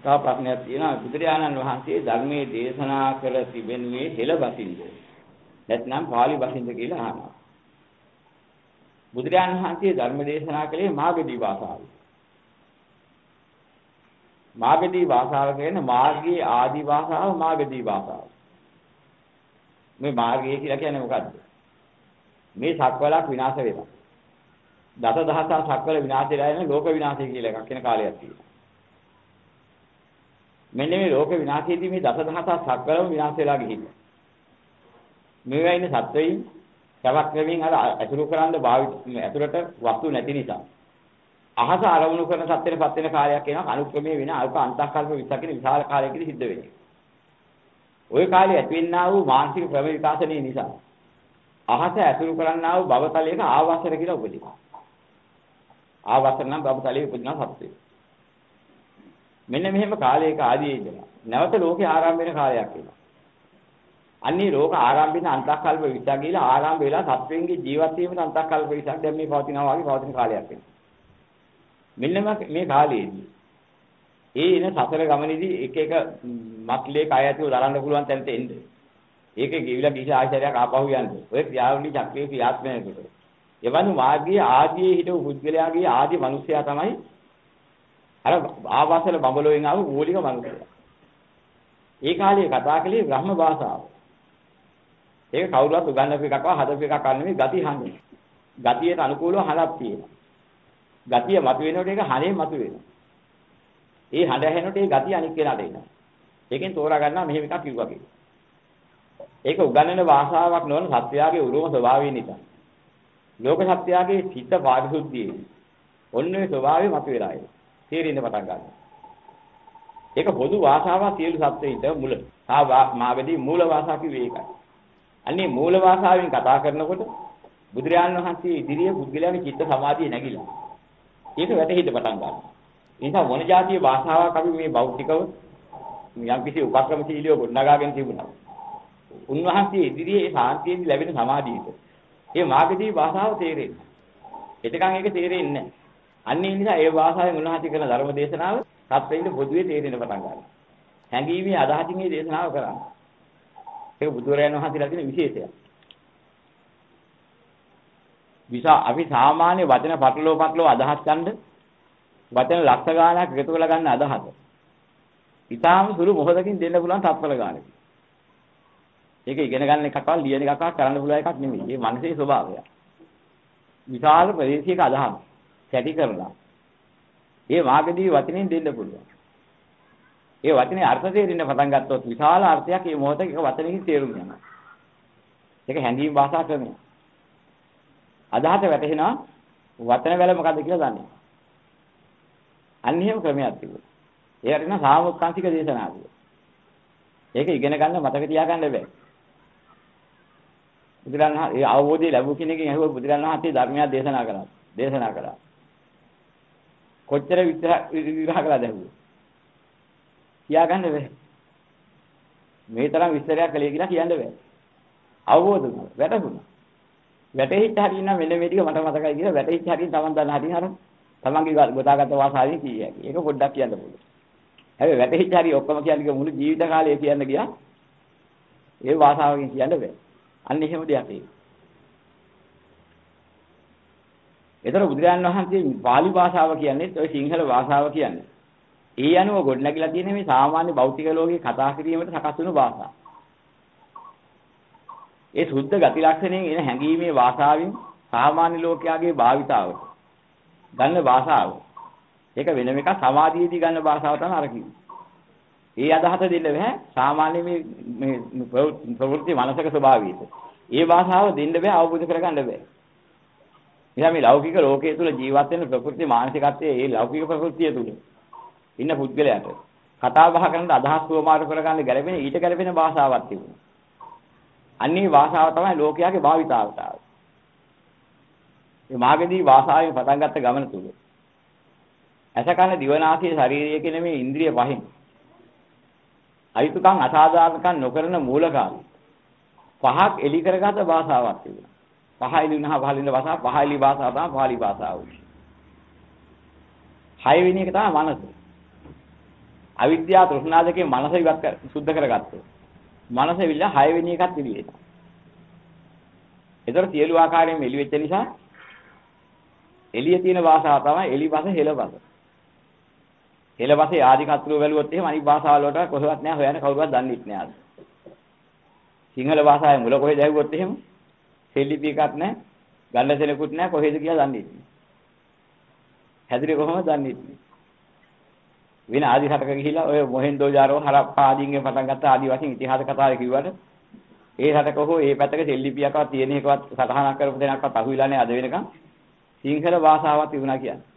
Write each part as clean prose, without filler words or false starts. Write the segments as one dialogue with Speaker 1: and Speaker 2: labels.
Speaker 1: තව ප්‍රශ්නයක් තියෙනවා බුදුරජාණන් වහන්සේ ධර්මයේ දේශනා කළ තිබෙනුයේ හෙළ බසින්ද නැත්නම් පාලි බසින්ද කියලා අහනවා. බුදුරජාණන් වහන්සේ ධර්ම දේශනා කළේ මාගදී භාෂාවෙන්. මාගදී භාෂාව කියන්නේ මාර්ගයේ ආදි භාෂාව මාගදී භාෂාව. මේ මාර්ගය කියලා කියන්නේ මොකද්ද? මේ සක්වලක් විනාශ වෙනවා. දසදහසක් සක්වල විනාශ වෙලා යන ලෝක විනාශය කියලා එකක් වෙන කාලයක් තියෙනවා. මෙන්න මේ ලෝක විනාශයේදී මේ දසදහසක් සක්වලම විනාශ වෙලා ගිහිල්ලා. මේවා ඉන්නේ සත්වයින් තවක් ක්‍රමයෙන් අර අතුරු කරන්න ඇතුළට වස්තු නැති නිසා. අහස ආරවුණු කරන සත්‍යෙට පත් වෙන කාලයක් එනවා අනුක්‍රමයේ වෙන අල්ප අන්තක්කල්ප 20කින් විශාල කාලයකදී සිද්ධ වෙන්නේ. ওই කාලේ ඇතිවෙනා වූ මානසික ප්‍රම විකාශනයේ නිසා අහස ඇතුළු කරන්නා වූ භවතලයක ආවසර කියලා උපදිනවා. ආවසර නම් භවතලයේ උපදින සත්‍යය. මෙන්න මෙහෙම කාලයක ආදීයේ ඉඳලා නැවත ලෝකේ ආරම්භ වෙන කාලයක් එනවා. අන්නේ ලෝක ආරම්භ වෙන අන්තක්කල්ප 20 කියලා ආරම්භ වෙලා සත්වෙන්ගේ ජීවත් වීමේ අන්තක්කල්ප 20ක් දැන් මේ පවතිනවා වගේ පවතින කාලයක් වෙනවා. මෙන්න මේ කාලයේදී එන සතර ගමනේදී එක එක මක්ලේ කය ඇතුළු දරන්න පුළුවන් තැනට එන්නේ. ඒකේ ගිවිලා ගිහිලා ආශ්චර්යයක් ආපහු යන්නේ. ඔය ක්‍රියාවලිය චක්‍රයේ ක්‍රියාත්මකයකට. එවනු මාර්ගයේ ආදියේ හිටපු පුද්ගලයාගේ ආදි මිනිසයා තමයි අර ආවාසල බඹලෝෙන් ආව මූලික මිනිසයා. ඒ කාලේ කතා කළේ බ්‍රහ්ම භාෂාව. ඒක කවුරුත් උගන්වපු එකක් හදපු එකක් නෙමෙයි ගති හඳ. ගතියට අනුකූලව හඳක් තියෙනවා. ගතිය මතුවෙනකොට ඒක හරේ මතුවෙනවා. ඒ හඳ ඇහෙනකොට ඒ ගතිය අනික් කෙනාට එනවා. ඒකෙන් තෝරා ගන්නවා මෙහෙම එකක් කිව්වා කියලා. ඒක උගන්වන භාෂාවක් නොවන සත්‍යයේ උරුම ස්වභාවය නිසා. ලෝක සත්‍යයේ චිත්ත පාරිශුද්ධියේ ඔන්නේ ස්වභාවය මතුවලා එනවා. තේරෙන්න පටන් ගන්නවා. ඒක පොදු භාෂාවක් සියලු සත්‍යයින්ට මුල. මාගදී මූල භාෂාව කිව්වේ ඒකයි. අන්නේ මූල භාෂාවෙන් කතා කරනකොට බුදුරජාණන් වහන්සේ ඉදිරියේ පුද්ගලයාගේ චිත්ත සමාධිය නැగిලා. ඒක වැටහෙන්න පටන් ගන්නවා. ඒ නිසා මොන જાතිය භාෂාවක් අපි මේ භෞතිකව යම් කිසි උපක්‍රමශීලීව ගොඩනගාගෙන තිබුණා. උන්වහන්සේ ඉදිරියේ සාන්තියෙන් ලැබෙන සමාධියට ඒ මාගදී භාෂාව තේරෙන්නේ. එතකන් ඒක තේරෙන්නේ නැහැ. අන්න ඒ නිසා ඒ භාෂාවෙන් උන්වහන්සේ කරන ධර්ම දේශනාව සත්‍යයෙන් පොදුවේ තේරෙන්න පටන් ගන්නවා. හැඟීමේ අදහසින් මේ දේශනාව කරන්නේ. ඒක බුදුරජාණන් වහන්සේලා කියන විශේෂයක්. අපි සාමාන්‍ය වචන පටලෝ අදහස් ගන්න වචන ලක්ෂ ගානක් එකතු කරලා ගන්න අදහස. ඊටාම සුළු මොහොතකින් දෙන්න පුළුවන් තත්පර ගානක්. ඒක ඉගෙන ගන්න එකක්වත් ලියන එකක්වත් කරන්න පුළුවන් එකක් නෙමෙයි. මේ මනසේ ස්වභාවය. විශාල ප්‍රදේශයක අදහස් කැටි කරලා ඒ මාර්ගදී වචනෙන් දෙන්න පුළුවන්. ඒ වචනේ අර්ථ තේරෙන්න පටන් ගත්තොත් විශාල අර්ථයක් මේ මොහොතේ එක වචනකින් තේරුම් යනවා. ඒක හැඟීම් භාෂා ක්‍රමය. අදහස වැටහෙනවා වචන වල මොකද්ද කියලා දන්නේ. අන්න එහෙම ක්‍රමයක් තිබුණා. ඒකට න සාමුක්ඛාන්තික දේශනා කියලා. ඒක ඉගෙන ගන්න මතක තියාගන්න බෑ. බුදුරණන් ඒ අවබෝධය ලැබු කෙනෙක්ගෙන් අහුව බුදුරණන් වහන්සේ ධර්මය දේශනා කළා. කොච්චර විග්‍රහ කළාද අහුව. කියාගන්න බෑ. මේ තරම් විස්තරයක් කළේ කියලා කියන්න බෑ. අවබෝධ වුණා. වැටහුණා. වැටෙහිච්ච හරියනම් මෙන්න මේ ටික මට මතකයි කියලා වැටෙහිච්ච හරියන් තමන් දන්න හරිය අර තමන්ගේ ගොතාගත්ත වාසාවෙන් කිය හැකි. ඒක පොඩ්ඩක් කියන්න පුළුවන්. හැබැයි වැටෙහිච්ච හරිය ඔක්කොම කියන්නේ මුළු ජීවිත කාලය කියන්න ගියා. ඒ වාසාවකින් කියන්න බෑ. අන්න එහෙම දෙයක් ඒක. ඒතර බුදුරජාණන් වහන්සේ පාලි භාෂාව කියන්නේ ඔය සිංහල භාෂාව කියන්නේ. ඒ අනුව ගොඩනැගිලා තියෙන මේ සාමාන්‍ය භෞතික ලෝකේ කතා කිරීමට සකස් වුණු භාෂාව. ඒ සුද්ධ ගති ලක්ෂණයෙන් එන හැඟීමේ භාෂාවෙන් සාමාන්‍ය ලෝකයාගේ භාවිතාවට ගන්න භාෂාව. ඒක වෙනම එකක් සමාධියේදී ගන්න භාෂාව තමයි අර කිව්වේ. ඒ අදහස දෙන්න බෑ සාමාන්‍ය මේ ප්‍රවෘත්ති මානසික ස්වභාවයට. ඒ භාෂාව දෙන්න බෑ අවබෝධ කරගන්න බෑ. එයා මේ ලෞකික ලෝකයේ තුල ජීවත් වෙන ප්‍රකෘති මානසිකත්වයේ ඒ ලෞකික ප්‍රകൃතිය තුල ඉන්න පුද්ගලයාට කතා බහ කරන අදහස් සුවමාරු කරගන්න ගැළපෙන ඊට ගැළපෙන භාෂාවක් තිබුණා. අන්නේ භාෂාව තමයි ලෝකයාගේ භාවිතාවට ආවේ. මේ මාගදී භාෂාවෙන් පටන් ගත්ත ගමන තුල අසකන දිවනාසය ශරීරය කියන මේ ඉන්ද්‍රිය පහෙන් අයිතුකම් අසාධාරණකම් නොකරන මූලකාරී පහක් එලි කරගත භාෂාවක් තිබුණා. පහ එලි වුණා පහළ වෙන භාෂාව පහ එලි භාෂාව තමයි පාලි භාෂාව. හය වෙනි එක තමයි මනස. අවිද්‍යාව තෘෂ්ණා දෙකේ මනස ඉවත් සුද්ධ කරගත්තොත්. මනස විලා 6 වෙනි එකත් එළියට. ඒතර සියලු ආකාරයෙන් එළි වෙච්ච නිසා එළියේ තියෙන භාෂාව තමයි එළි භාෂ හෙළ භාෂ. හෙළ භාෂේ ආදි කතරුව බැලුවොත් එහෙම අනිත් භාෂාවල වලට කොහෙවත් නෑ හොයන්න කවුරුවත් දන්නේ නැහැ. සිංහල භාෂාවේ මුල කොහෙද ඇහුවොත් එහෙම සෙල්ලිපි එකක් නෑ, ගන්න දෙනකුත් නෑ කොහෙද කියලා දන්නේ නැහැ. හැදිරේ කොහොමද දන්නේ නැහැ. වෙන ආදි රටක ගිහිලා ඔය මොහෙන්දෝජාරෝ හරප්පා ආදීන්ගෙන් පටන් ගත්ත ආදි වශයෙන් ඉතිහාස කතාවේ කිව්වට ඒ රටක හෝ ඒ පැත්තක සෙල්ලිපියක්වත් තියෙන එකවත් සටහනක් කරපු දෙනක්වත් අහුවිලා නෑ අද වෙනකන්. සිංහල භාෂාවක් තිබුණා කියන්නේ.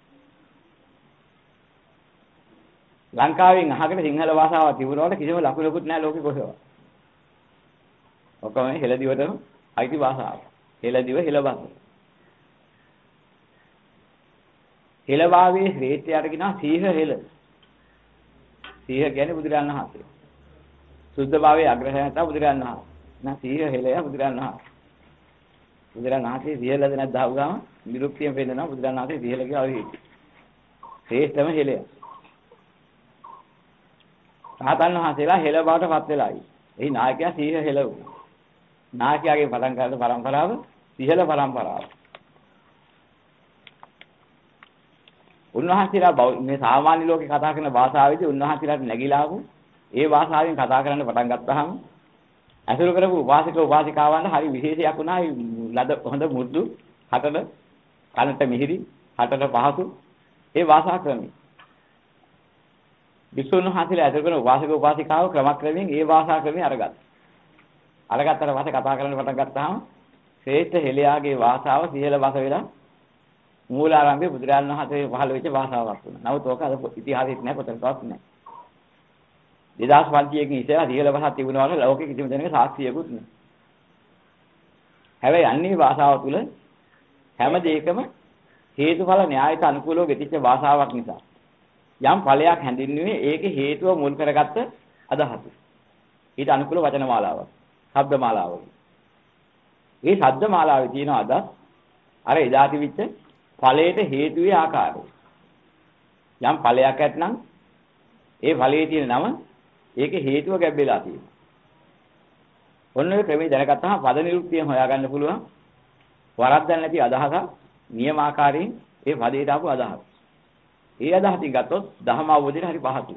Speaker 1: ලංකාවෙන් අහගෙන සිංහල භාෂාවක් තිබුණාට කිසිම ලකුණකුත් නෑ ලෝකෙ කොහෙවත්. ඔක්කොම හෙළදිවටම අයිති භාෂාව. හෙළදිව හෙළ භාෂාව. හෙළභාවයේ ශ්‍රේෂ්ඨයට කියනවා සීහ හෙළ. සීහ කියන්නේ බුදුරජාණන් වහන්සේ. සුද්ධ භාවයේ අග්‍රහය නැත්නම් බුදුරජාණන් වහන්සේ. නෑ සීහ හෙළය බුදුරජාණන් වහන්සේ. බුදුරජාණන් වහන්සේ සියලද නැද්ද ආවගම නිරුක්තියෙන් පෙන්නනවා බුදුරජාණන් වහන්සේ සියල කියලා වෙයි. ශ්‍රේෂ්ඨම හෙළය. රහතන් වහන්සේලා හෙළ බවට පත් වෙලායි. එහි නායකයා සීහ හෙළ වුණා. නායකයාගේ පටන් ගන්න පරම්පරාව සිහල පරම්පරාව. උන්වහන්සේලා මේ සාමාන්‍ය ලෝකේ කතා කරන භාෂාවෙදී උන්වහන්සේලාට නැగిලා ආපු ඒ භාෂාවෙන් කතා කරන්න පටන් ගත්තාම අසුරු කරපු උපාසක උපාසිකාවන්ට හරි විශේෂයක් වුණා. ලද හොඳ මුරුදු හතර කනට මිහිරි හතර පහසු ඒ භාෂා ක්‍රමයි. විසුණු වහන්සේලා අසුරු කරන උපාසක උපාසිකාව ක්‍රමක්‍රමයෙන් ඒ භාෂා ක්‍රමي අරගත්තා. අරගත්තට පස්සේ කතා කරන්න පටන් ගත්තාම ශ්‍රේෂ්ඨ හෙළයාගේ භාෂාව සිහල භාෂ වෙලා මූලාරම්භයේ බුදුරජාණන් වහන්සේ පහළ වෙච්ච භාෂාවක් වුණා. නමුත් ඕක අද ඉතිහාසෙත් නැහැ පොතකවත් නැහැ. 2500 කින් ඉස්සෙල්ලා සිහල භාෂාවක් තිබුණා වගේ ලෝකෙ කිසිම දෙයක සාක්ෂියකුත් නැහැ. හැබැයි අන්නේ භාෂාව තුළ හැම දෙයකම හේතුඵල න්‍යායට අනුකූලව ගෙතිච්ච භාෂාවක් නිසා යම් ඵලයක් හැඳින්වුවේ ඒකේ හේතුව මුල් කරගත්ත අදහස. ඊට අනුකූල වචන මාලාවක්, ශබ්ද මාලාවක්. මේ ශබ්ද මාලාවේ තියෙන අදහස් අර එදා තිබිච්ච ඵලයට හේතුවේ ආකාරය. යම් ඵලයක් ඇත්නම් ඒ ඵලයේ තියෙන නම ඒකේ හේතුව ගැබ්බෙලා තියෙනවා. ඔන්න ඔය ක්‍රමයේ දැනගත්තාම පද නිරුක්තියෙන් හොයාගන්න පුළුවන්. වරද්දක් නැති අදහසක් නියමාකාරයෙන් ඒ පදයට ආපු අදහස. ඒ අදහසින් ගත්තොත් ධර්ම අවබෝධයට හරි පහසුයි.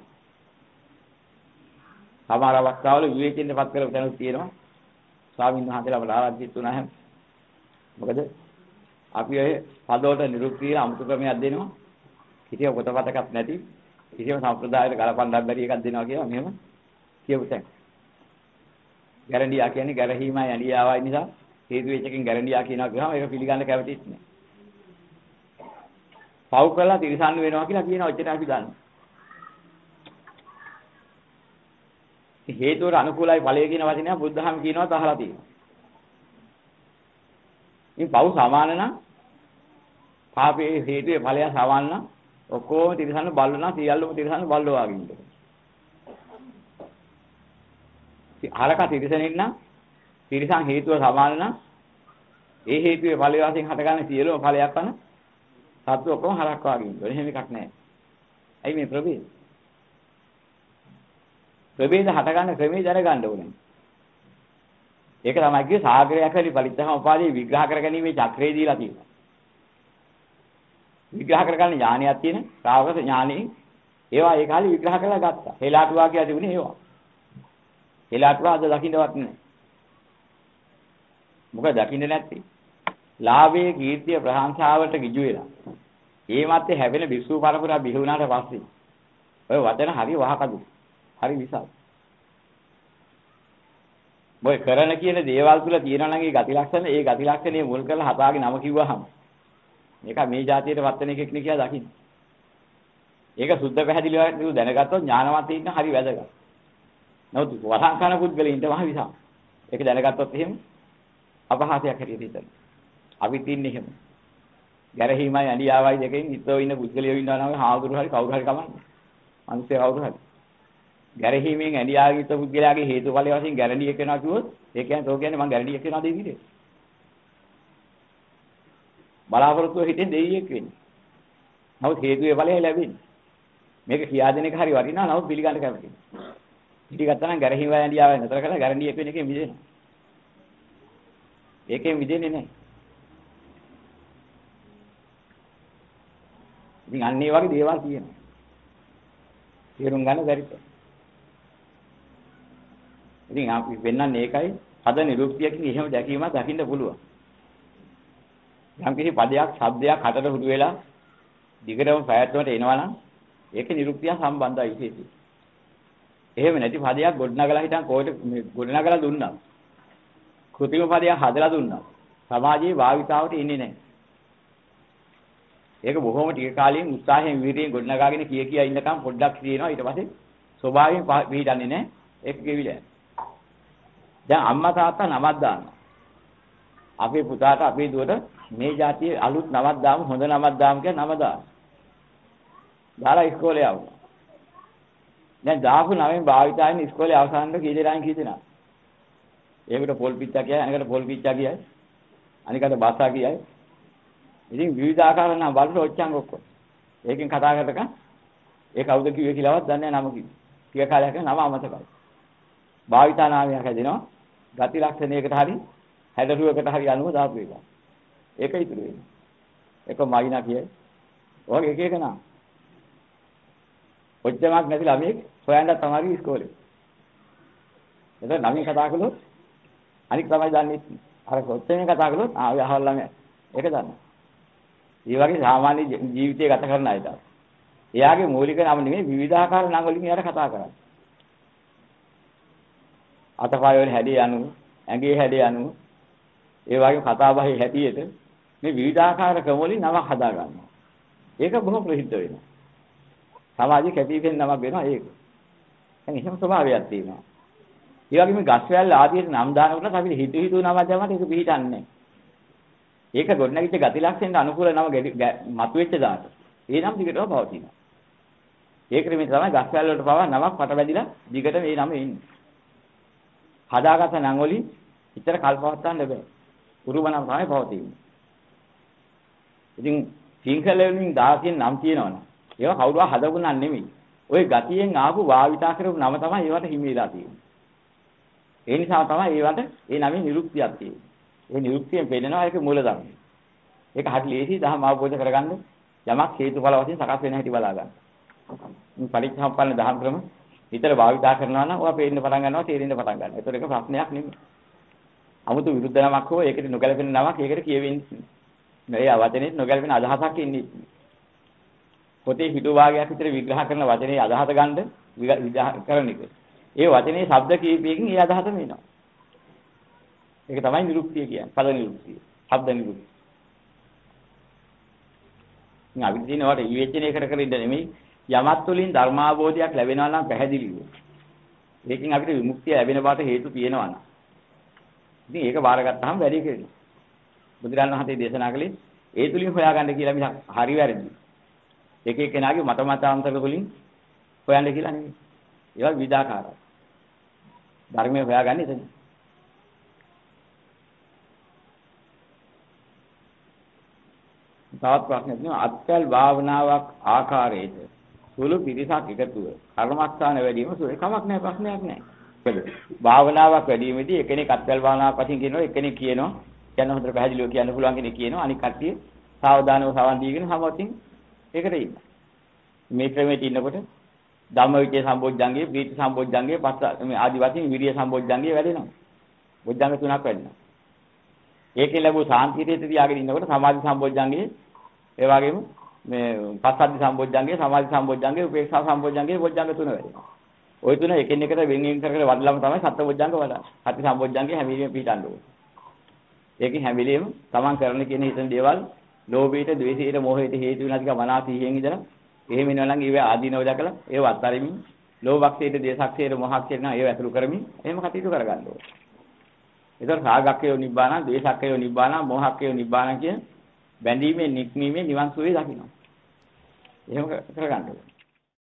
Speaker 1: සමහර අවස්ථාවල විවේචින්දපත් කරලා දැනුත් තියෙනවා. ස්වාමීන් වහන්සේලා අපට ආරාධිත වුණා හැම. මොකද අපි ඔය පදවලට නිරුක්තිය අමුතු ක්‍රමයක් දෙනවා. කිසිම පොතපතක් නැති කිසිම සම්ප්‍රදායකට ගලපන්න බැරි එකක් දෙනවා කියලා මෙහෙම කියපු තැන. ගැරන්ඩියා කියන්නේ ගැරහීමයි ඇලියාවයි නිසා හේතු වෙච්ච එකකින් ගැරන්ඩියා කියනවා කියනවා ඒක පිළිගන්න කැමතිත් නෑ. පව් කරලා තිරසන්න වෙනවා කියලා කියනවා ඔච්චර අපි දන්නවා. හේතුවට අනුකූලයි ඵලය කියන වචනය බුද්ධහම කියනවා තහලා තියෙනවා. මේ පව් සමාන නම් පාපේ හේතුවේ ඵලය සමාන නම් ඔක්කොම තිරසන්න බල්ලෝ නම් සියල්ලම තිරසන්න බල්ලෝ වගේ ඉන්නවා. හරක තිරසනෙන් නම් තිරසන් හේතුව සමාන නම් ඒ හේතුවේ ඵලය වශයෙන් හටගන්න සියලුම ඵලයක් වන සත්තු ඔක්කොම හරක් වගේ ඉන්නවා. එහෙම එකක් නැහැ. ඇයි මේ ප්‍රභේද? ප්‍රභේද හටගන්න ක්‍රමයේ දැනගන්න ඕනේ. ඒක තමයි කියේ සාගරයක් හරි පරිත්තම උපාදී විග්‍රහ කරගැනීමේ චක්‍රය දීලා තියෙනවා. විග්‍රහ කරගන්න ඥානයක් තියෙන ශ්‍රාවක ඥානෙ ඒවා ඒ කාලේ විග්‍රහ කරලා ගත්තා. හෙලාටුවා කියලා තිබුණේ ඒවා. හෙලාටුවා අද දකින්නවත් නැහැ. මොකද දකින්නේ නැත්තේ? ලාභයේ කීර්තිය ප්‍රශංසාවට ගිජු වෙලා. ඒ මැත්තේ හැවෙන විසු පරපුරා බිහි වුණාට පස්සේ ඔය වචන හරි වහකදු. හරි විසල්. මොයි කරන කියන දේවල් තුල තියෙනවා නම් ඒ ගති ලක්ෂණේ මුල් කරලා හදාගෙන නම කිව්වහම මේක මේ જાතියට වත්තන එකක් නේ කියලා දකින්න. ඒක සුද්ධ පැහැදිලිව දැනගත්තොත් ඥානවත් ඉන්න හරි වැදගත්. නමුත් වරහන් කරන පුද්ගලයින්ට මහ විසම්. ඒක දැනගත්තොත් එහෙම අපහාසයක් හැටියට හිතන්න. අපි තින්නේ එහෙම. ගැරහීමයි ඇලියාවයි දෙකෙන් හිතෝ ඉන්න පුද්ගලයෝ ඉන්නවා නම් හාමුදුරු හරි කවුරු හරි කමන්නේ. මිනිස්සු කවුරු හරි. ගැරහීමෙන් ඇලියාගේ හිත පුද්ගලයාගේ හේතුඵල වශයෙන් ගැරන්ඩියක් වෙනවා කිව්වොත් ඒ කියන්නේ තෝ කියන්නේ මං ගැරන්ඩියක් වෙනවා දෙවියනේ. බලාපොරොත්තු හිතෙන් දෙවියෙක් වෙන්නේ. නමුත් හේතුවේ ඵලය ලැබෙන්නේ. මේක කියා දෙන එක හරි වටිනවා නමුත් පිළිගන්න කැමතියි. පිළිගත්තා නම් ගැරහිම වැඳියාව නතර කරලා ගැරන්ඩි එක වෙන එකේ මිදෙනවා. ඒකෙන් මිදෙන්නේ නැහැ. ඉතින් අන්න ඒ වගේ දේවල් තියෙනවා. තේරුම් ගන්න බැරිද? ඉතින් අපි වෙන්නන්නේ ඒකයි පද නිරුක්තියකින් එහෙම දැකීමක් දකින්න පුළුවන්. යම් කිසි පදයක්, ශබ්දයක් හතර හුරු වෙලා දිගටම ප්‍රයත්නවට එනවා නම් ඒකේ නිරුක්තිය සම්බන්ධයි විශේෂයි. එහෙම නැති පදයක් ගොඩනගලා හිටන් කොහෙට ගොඩනගලා දුන්නා. කෘතිම පදයක් හදලා දුන්නා. සමාජයේ භාවිතාවට ඉන්නේ නැහැ. ඒක බොහොම ටික කාලෙකින් උත්සාහයෙන් වීර්යයෙන් ගොඩනගාගෙන කිය ඉන්නකම් පොඩ්ඩක් තියෙනවා. ඊට පස්සේ ස්වභාවයෙන් පිළිදන්නේ නැහැ. ඒක ගෙවිලා. දැන් අම්මා තාත්තා නමක් දානවා. අපේ පුතාට අපේ දුවට මේ જાතියේ අලුත් නමක් දාමු හොඳ නමක් දාමු කියලා නම දානවා. දාලා ඉස්කෝලේ ආවා. දැන් දාපු නමෙන් භාවිතාවෙන් ඉස්කෝලේ අවසානයේ කී දෙනායින් කී දෙනා. ඒකට පොල් පිච්චා කියයි, අනිකට පොල් පිච්චා කියයි. අනිකට බස්සා කියයි. ඉතින් විවිධාකාර නම් බලන ඔච්චන් ඔක්කොම. ඒකෙන් කතා කරතක ඒ කවුද කිව්වේ කියලාවත් දන්නේ නැහැ නම කිව්වේ. ටික කාලයක් නම අමතකයි. භාවිතා නාමයක් හැදෙනවා. ගති ලක්ෂණයකට හරි හැඩරුවකට හරි අනුව දාපු එක. ඒක ඉතුරු වෙන්නේ. ඒක මයිනා කියයි. ඔයගේ එක එක නම. ඔච්චමක් නැති ළමයෙක් හොයන්න තමයි ඉස්කෝලේ. එතන නමින් කතා කළොත් අනික තමයි දන්නේ. අර ඔච්චමෙන් කතා කළොත් ඔය අහවල් ළමයා. ඒක දන්නවා. මේ වගේ සාමාන්‍ය ජීවිතය ගත කරන අයට. එයාගේ මූලික නම නෙමෙයි විවිධාකාර නම් වලින් එයාට කතා කරන්නේ. අතපය වල හැඩය අනුව, ඇඟේ හැඩය අනුව, ඒ වගේම කතා බහේ හැටියට මේ විවිධාකාර ක්‍රම වලින් නමක් හදා ගන්නවා. ඒක බොහොම ප්‍රසිද්ධ වෙනවා. සමාජයේ කැපිපෙන නමක් වෙනවා ඒක. දැන් එහෙම ස්වභාවයක් තියෙනවා. ඒ වගේම ගස් වැල් ආදියට නම් දානකොට අපිට හිතු නමක් දැම්මම ඒක පිළිටන්නේ නැහැ. ඒක ගොඩනැගිච්ච ගති ලක්ෂණයට අනුකූල නම මතුවෙච්ච දාට. ඒ නම් දිගටම පවතිනවා. ඒ ක්‍රමයෙන් තමයි ගස් වැල් වලට පවා නමක් පට බැඳිලා දිගට මේ නම එන්නේ. හදාගත නම් වලින් විතර කල්පවත්තන්න බෑ. උරුම නම් තමයි පවතින්නේ. ඉතින් සිංහල වලින් 16 නම් තියෙනවනේ. ඒවා කවුරුවා හදපු නම් නෙමෙයි. ওই ගතියෙන් ආපු භාවිතා කරපු නම තමයි ඒවට හිමි වෙලා තියෙන්නේ. ඒ නිසා තමයි ඒවට ඒ නමේ නිරුක්තියක් තියෙන්නේ. ඒ නිරුක්තියෙන් පෙන්නනවා ඒක මූලධර්මය. ඒක හරි ලේසි දහම අවබෝධ කරගන්න යමක් හේතුඵල වශයෙන් සකස් වෙන හැටි බලා ගන්න. මේ පරිච්ඡම්පන්න දහම් ක්‍රම විතර භාවිතා කරනවා නම් ඔයා පේන්න පටන් ගන්නවා තේරෙන්න පටන් ගන්නවා. ඒතර ඒක ප්‍රශ්නයක් නෙමෙයි. 아무තු විරුද්ධ නමක් හෝ ඒකට නොගැලපෙන නමක් ඒකට කියවෙන්නේ නෑ. ඒ වචනේ නොගැලපෙන අදහසක් ඉන්නේ. පොතේ හිතු වාගයක් විතර විග්‍රහ කරන වචනේ අදහස ගන්න විග්‍රහ කරන එක. ඒ වචනේ ශබ්ද කීපයකින් ඒ අදහස මෙනවා. ඒක තමයි නිරුක්තිය කියන්නේ. පද නිරුක්තිය. ශබ්ද නිරුක්තිය. අපි දිනවට විවේචනය කර ඉන්න නෙමෙයි යමත් වලින් ධර්මාභෝධයක් ලැබෙනවා නම් පැහැදිලිව. ඒකෙන් අපිට විමුක්තිය ලැබෙන බවට හේතු තියෙනවා නම්. ඉතින් ඒක බාරගත්තාම වැඩි කෙරෙනවා. බුදුරජාණන් වහන්සේ දේශනා කළේ ඒ තුලින් හොයාගන්න කියලා මිසක් හරි වැරදි. එක එක්කෙනාගේ මතමතාන්තර වලින් හොයන්න කියලා නෙමෙයි. ඒවා විවිධාකාරයි. ධර්මයේ හොයාගන්නේ එතන. තවත් ප්‍රශ්නයක් නෙමෙයි අත්කල් භාවනාවක් ආකාරයේද සුළු පිරිසක් එකතුව කර්මස්ථාන වැඩිම සුළු කමක් නැහැ ප්‍රශ්නයක් නැහැ. භාවනාවක් වැඩිමේදී එක්කෙනෙක් අත්කල් භාවනාවක් වශයෙන් කියනවා එක්කෙනෙක් කියනවා කියන්න හොඳට පැහැදිලිව කියන්න පුළුවන් කෙනෙක් කියනවා අනික කට්ටිය සාවධානව සවන් දීගෙන සමවතින් ඒකට ඉන්න. මේ ක්‍රමයට ඉන්නකොට ධම්මවිචේ සම්බොජ්ජංගේ, ප්‍රීති සම්බොජ්ජංගේ, පස්ස මේ ආදි වශයෙන් විරිය සම්බොජ්ජංගේ වැඩෙනවා. බොජ්ජංග තුනක් වැඩෙනවා. ඒකේ ලැබු සාන්තියට තියාගෙන ඉන්නකොට සමාධි සම්බොජ්ජංගේ ඒ වගේම මේ පස්සද්ධි සම්බොජ්ජංගේ, සමාධි සම්බොජ්ජංගේ, උපේක්ෂා සම්බොජ්ජංගේ බොජ්ජංග තුන වැඩෙනවා. ওই තුන එකින් එකට වෙන් වෙන් කර කර වඩලම තමයි සත්‍ය බොජ්ජංග වඩා. සති සම්බොජ්ජංගේ හැම වෙලෙම පිටන්න ඕනේ. ඒකෙන් හැම වෙලෙම තමන් කරන කියන හිතන දේවල් ලෝභයට, ද්වේෂයට, මෝහයට හේතු වෙන අධික මනසින් ඉඳලා එහෙම වෙනවා නම් ඒව ආදීනව දැකලා ඒව අත්හරිමින් ලෝභක්ෂයට, දේශක්ෂයට, මොහක්ෂයට නම් ඒව ඇතුළු කරමින් එහෙම කටයුතු කරගන්න ඕනේ. ඒතර රාගක්ඛය නිබ්බාන, ද්වේෂක්ඛය නිබ්බාන, මෝහක්ඛය නිබ්බාන කියන බැඳීමේ නික්මීමේ නිවන් සුවේ දකින්න. එහෙම කරගන්න ඕනේ.